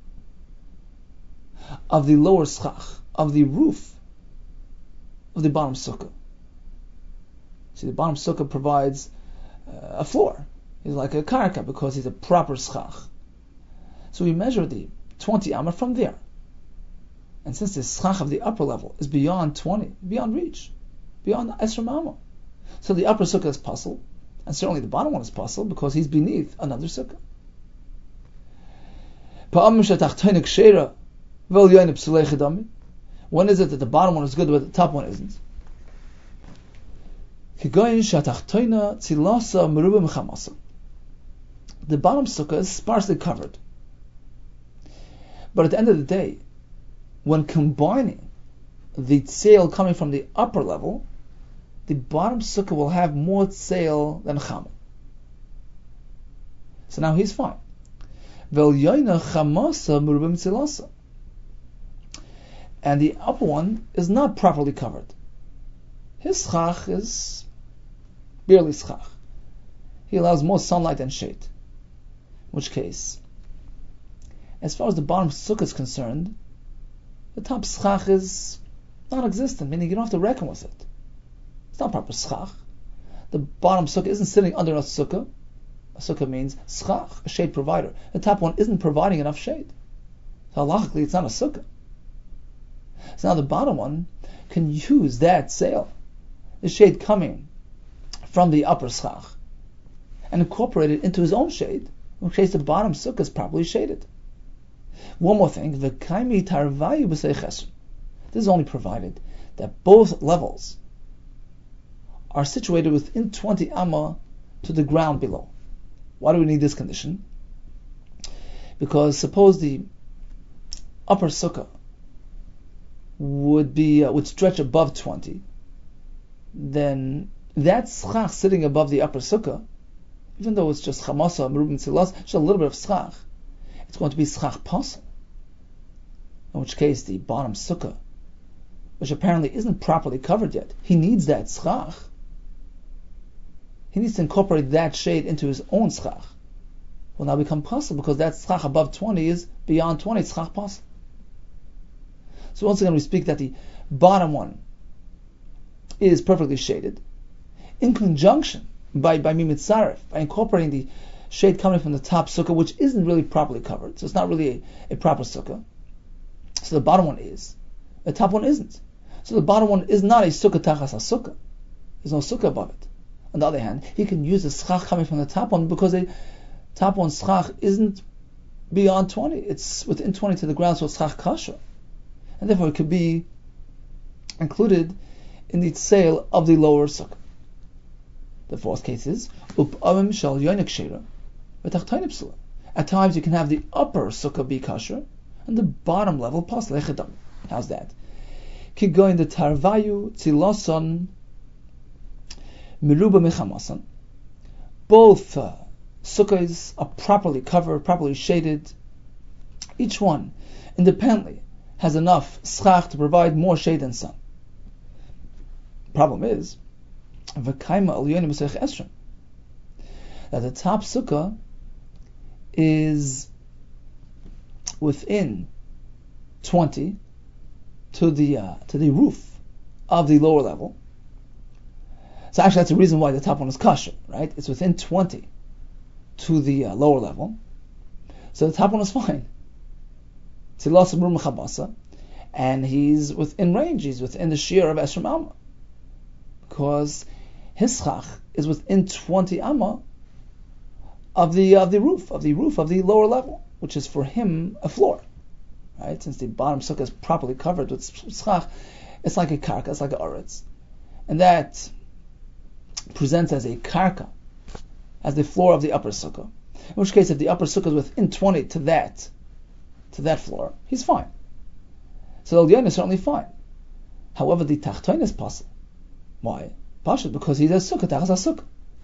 Of the lower schach, of the roof of the bottom sukkah. See, the bottom sukkah provides a floor. He's like a karka because he's a proper schach. So we measure the 20 amma from there. And since the schach of the upper level is beyond 20, beyond reach, beyond esrim amma, so the upper sukkah is pasul, and certainly the bottom one is pasul because he's beneath another sukkah. When is it that the bottom one is good but the top one isn't? The bottom sukkah is sparsely covered. But at the end of the day, when combining the tzeil coming from the upper level, the bottom sukkah will have more tzeil than chama. So now he's fine. And the upper one is not properly covered. His schach is barely schach. He allows more sunlight and shade. In which case, as far as the bottom sukkah is concerned, the top schach is non-existent, meaning you don't have to reckon with it. It's not proper schach. The bottom sukkah isn't sitting under a sukkah. A sukkah means schach, a shade provider. The top one isn't providing enough shade. So halachically, it's not a sukkah. So now the bottom one can use that sail, the shade coming from the upper schach, and incorporate it into his own shade, in which case the bottom sukkah is properly shaded. One more thing, v'kaimi tarvayu b'sei chesed. This is only provided that both levels are situated within 20 amma to the ground below. Why do we need this condition? Because suppose the upper sukkah would stretch above 20, then that schach sitting above the upper sukkah, even though it's just chamasa, merub mitzilas, just a little bit of schach, it's going to be schach pasel. In which case the bottom sukkah, which apparently isn't properly covered yet, he needs that schach. He needs to incorporate that shade into his own schach. Will now become possible because that schach above 20 is beyond 20, it's schach possible. So once again we speak that the bottom one is perfectly shaded. In conjunction, by mimitzaref, by incorporating the shade coming from the top sukkah, which isn't really properly covered, so it's not really a proper sukkah. So the bottom one is. The top one isn't. So the bottom one is not a sukkah tachas a sukkah. There's no sukkah above it. On the other hand, he can use the schach coming from the top one because the top one schach isn't beyond 20. It's within 20 to the ground, so it's schach kasha. And therefore it could be included in the sale of the lower sukkah. The fourth case is up'amim shal yonik shera v'tachtayne psula. At times you can have the upper sukkah be kasher and the bottom level pas lechedam. How's that? Kigoin the tarvayu tziloson miruba mechamasan. Both sukkahs are properly covered, properly shaded. Each one independently has enough schach to provide more shade than sun. Problem is that the top sukkah is within 20 to the roof of the lower level. So actually that's the reason why the top one is kasher, right? It's within 20 to the lower level. So the top one is fine. And he's within range, he's within the shear of Esrim Amma. Because his schach is within 20 amma of the roof of the lower level, which is for him a floor, right? Since the bottom sukkah is properly covered with schach, it's like a karka, it's like a oretz, and that presents as a karka, as the floor of the upper sukkah. In which case, if the upper sukkah is within 20 to that floor, he's fine. So the Elyon is certainly fine. However, the tachtoin is possible. Why? Pashut, because he's a sukkah, tachas a sukkah.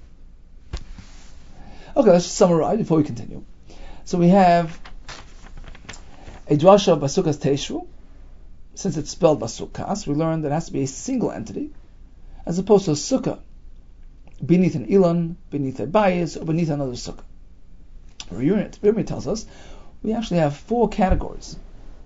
Okay, let's just summarize before we continue. So we have a drasha basukas teishu. Since it's spelled basukas, we learned that it has to be a single entity, as opposed to a sukkah beneath an ilan, beneath a bayis, or beneath another sukkah. Rumi tells us we actually have 4 categories.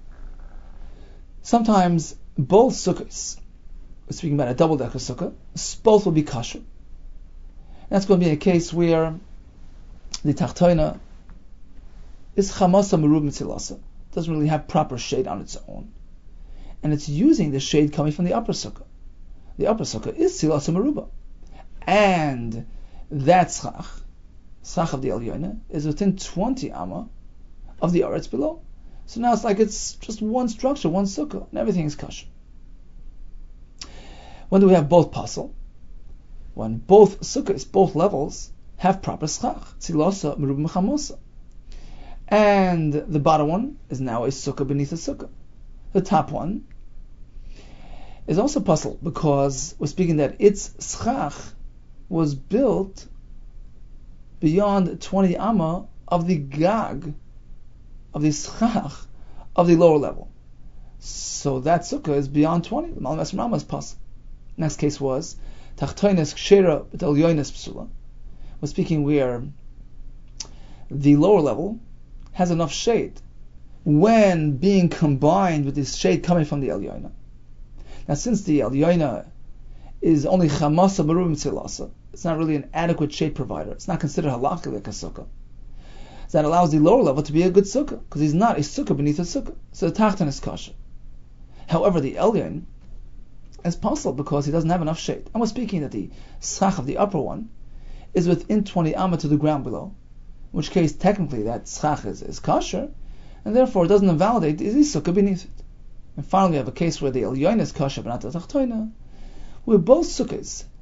Sometimes both sukkahs, we're speaking about a double-decker sukkah, both will be kasher. That's going to be a case where the tachtoina is chamasa merub mitzilasa, doesn't really have proper shade on its own, and it's using the shade coming from the upper sukkah. The upper sukkah is tzilasa meruba, and that schach of the elyoina is within 20 amma of the aretz below. So now it's just one structure, one sukkah, and everything is kasher. When do we have both pasel? When both sukkahs, both levels, have proper schach, tzilasa merub mechamosa, and the bottom one is now a sukkah beneath a sukkah. The top one is also pasel because we're speaking that its schach was built beyond 20 amma of the gag, of the schach of the lower level. So that sukkah is beyond 20. The Malam Esrim Amma is pasel. Next case was Tachtoines Kshera B'Tel Yoines Psula. We're speaking where the lower level has enough shade when being combined with this shade coming from the Elyoina. Now since the Elyoina is only Chamasa Merub Mitzilasa, it's not really an adequate shade provider. It's not considered halakha like a sukkah. So that allows the lower level to be a good sukkah, because he's not a sukkah beneath a sukkah. So the Tachton is kasher. However, the Elyon is possible because he doesn't have enough shade. And we're speaking that the schach of the upper one is within 20 amma to the ground below, in which case technically that schach is kasher, and therefore it doesn't invalidate the sukkah beneath it. And finally we have a case where the elyon is kasher but not the tachtoina, where both sukkahs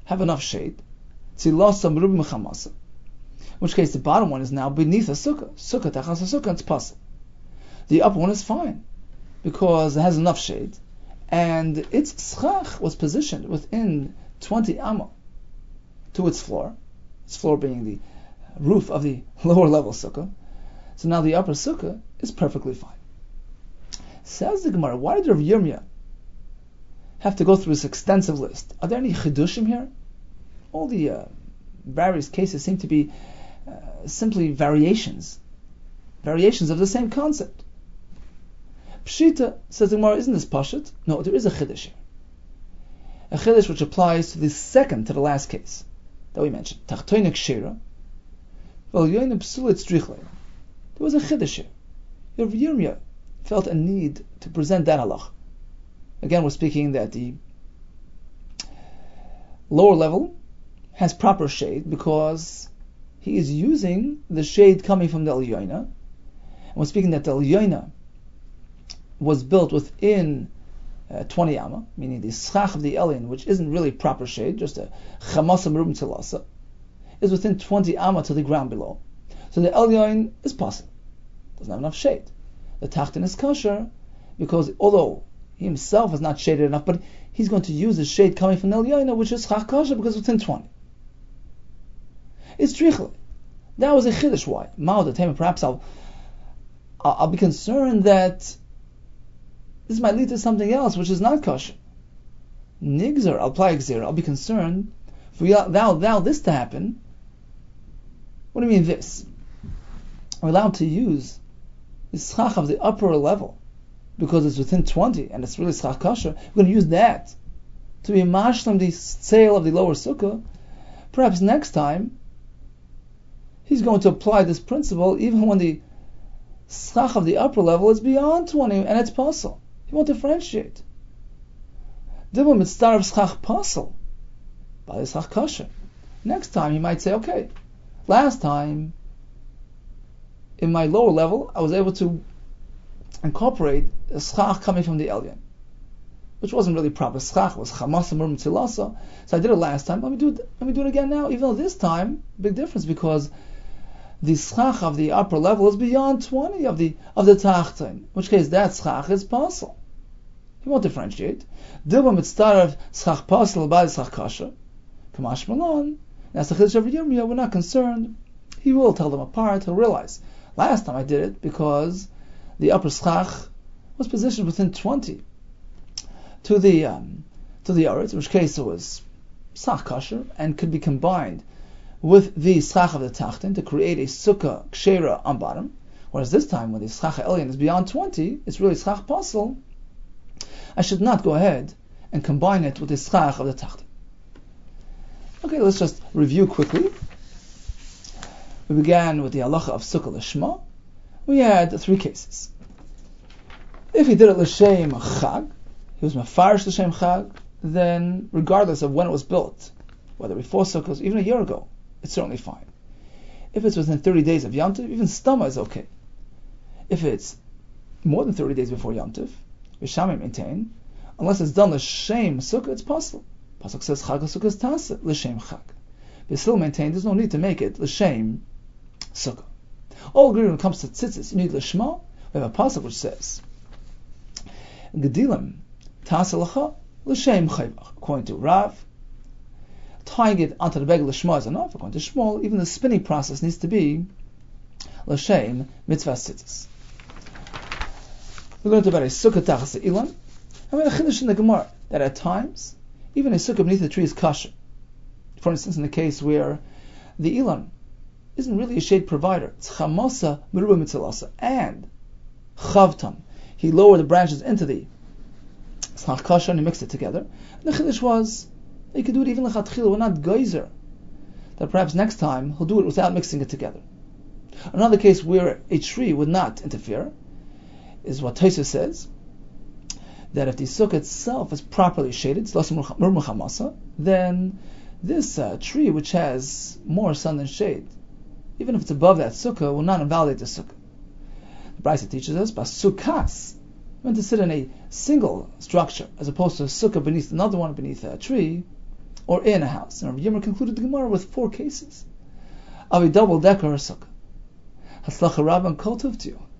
have enough shade. Tzilasa merubim chamasa. In which case the bottom one is now beneath a sukkah. Sukkah tachas a sukkah, it's possible. The upper one is fine because it has enough shade, and its schach was positioned within 20 amma to its floor being the roof of the lower level sukkah. So now the upper sukkah is perfectly fine. Says the Gemara, why did Rav Yirmiyah have to go through this extensive list? Are there any chidushim here? All the various cases seem to be simply variations of the same concept. Pshita, says the Gemara, isn't this pashut? No, there is a chiddush here. A chiddush which applies to the last case that we mentioned. Tachtoinik shera, v'alyonim psulit strichlein. There was a chiddush here. Rav Yirmiyah felt a need to present that halach. Again, we're speaking that the lower level has proper shade because he is using the shade coming from the Elyoina. And we're speaking that the Elyoina was built within 20 amma, meaning the schach of the Elyon, which isn't really proper shade, just a chamasa merubim tzilasa, is within 20 amma to the ground below. So the Elyon is possible. Doesn't have enough shade. The tachtin is kosher because although he himself is not shaded enough, but he's going to use the shade coming from the Elyoina, which is chach kosher because it's within 20. It's trichle. That was a chiddush. Why? Perhaps I'll be concerned that this might lead to something else which is not kosher. Nigzer, I'll apply gzera. I'll be concerned for thou this to happen. What do you mean this? We're allowed to use the schach of the upper level because it's within 20 and it's really schach kosher. We're going to use that to be mashlam the sale of the lower sukkah. Perhaps next time he's going to apply this principle even when the schach of the upper level is beyond 20 and it's possible. He won't differentiate. Dibum mitzvah of schach pasal by the schach kosher. Next time he might say, okay, last time in my lower level I was able to incorporate a schach coming from the Elyon, which wasn't really proper schach, it was chamasa merubim tzilasa. So I did it last time. Let me do it again now. Even though this time, big difference because the schach of the upper level is beyond 20 of the tachton, in which case that schach is pasal. He won't differentiate. Dilba mitzvah schach pasal by schach kasha. Kamash malon. That's the chiddush of Yirmiyah. We're not concerned. He will tell them apart. He'll realize last time I did it because the upper schach was positioned within 20 to the aretz, in which case it was schach kasher and could be combined with the schach of the tachtin to create a sukkah kshera on bottom. Whereas this time, when the schach elyon is beyond 20, it's really schach pasal. I should not go ahead and combine it with the schach of the tachtin. Okay, let's just review quickly. We began with the halacha of sukkah l'shma. We had 3 cases. If he did it l'shem chag, he was mefarish l'shem chag, then regardless of when it was built, whether before sukkah, even a year ago, it's certainly fine. If it's within 30 days of Yom Tov, even stama is okay. If it's more than 30 days before Yom Tov, Rishamim maintain, unless it's done l'shem sukkah, it's possible. Pasuk says chag sukkah tasa l'shem chag. They still maintain there's no need to make it l'shem sukkah. All agree when it comes to tzitzis, you need l'shma. We have a pasuk which says Gedilim tasa l'cha l'shem chayvach. According to Rav, tying it onto the bag l'shma is enough. According to Shmuel, even the spinning process needs to be l'shem mitzvah tzitzis. We're going to about a sukkah tachas ilan. And we have a chiddush in the Gemara that at times even a sukkah beneath the tree is kosher. For instance, in the case where the ilan isn't really a shade provider, it's chamasa merubim tzilasa and chavtam. He lowered the branches into the schach kasha and he mixed it together. And the chiddush was that he could do it even lechatchila. We're not geyser that perhaps next time he'll do it without mixing it together. Another case where a tree would not interfere is what Tosfos says, that if the sukkah itself is properly shaded, then this tree which has more sun than shade, even if it's above that sukkah, will not invalidate the sukkah. The Brisa teaches us, basukas, meant to sit in a single structure, as opposed to a sukkah beneath another one, beneath a tree, or in a house. And Rabbi Yirmiyah concluded the Gemara with 4 cases. Avi double decker or sukkah. Hatzlacha Rabban kol tov to you.